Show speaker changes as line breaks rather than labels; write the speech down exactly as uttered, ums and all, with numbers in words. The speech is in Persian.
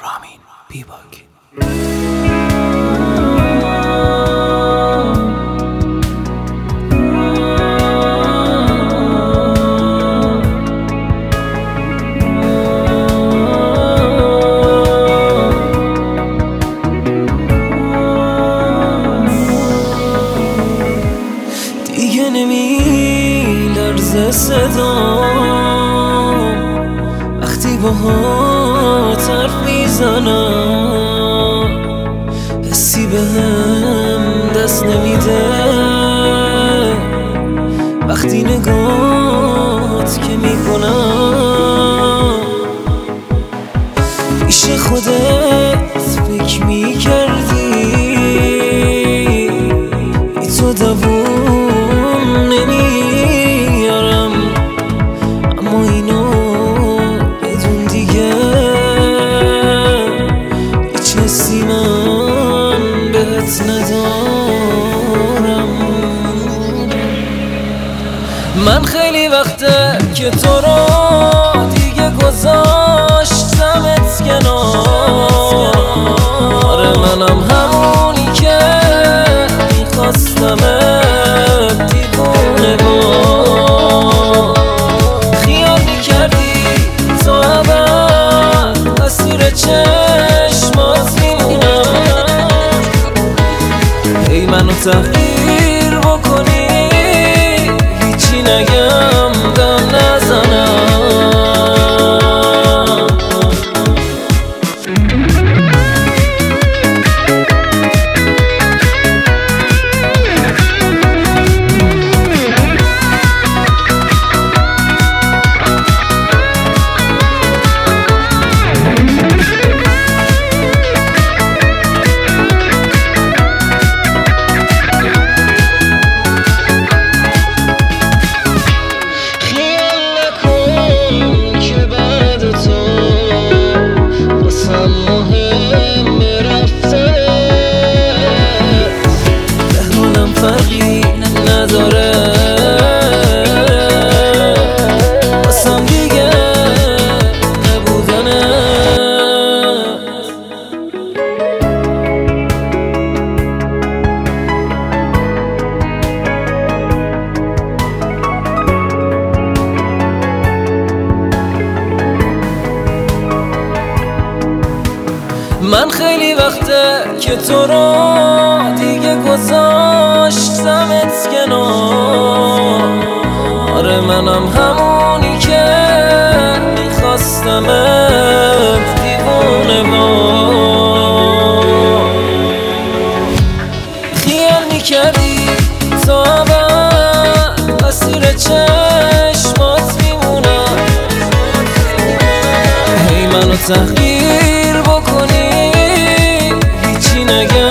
رامین بیباک.
دیگه نمی لرزه صدام وقتی باهات حرف میزنم، حسی بهم دست نمیده وقتی نگاهت که میکنم. پیش خودت فکر میکردی ای تو دووم نمیارم، اما اینو بدون دیگه هیچ حسی من بهت ندارم. من خیلی وقته که تو رو دیگه گذاشتمت کنار. آره منم همونی که میخواستمت دیوونه با خیال میکردی تو ابد اسیر چشمات میمونم. ای منو تغییر بکنی هیچی نگم دم نزنم. فرقی نداره واسم دیگه نبودنه. من خیلی وقته که تو رو دیگه گذاشتمت کنار. آره منم همونی که میخواستمت دیوونه با خیال میکردی تو ابد اسیر چشمات میمونم. ای منو تغییر بکنی هیچی نگم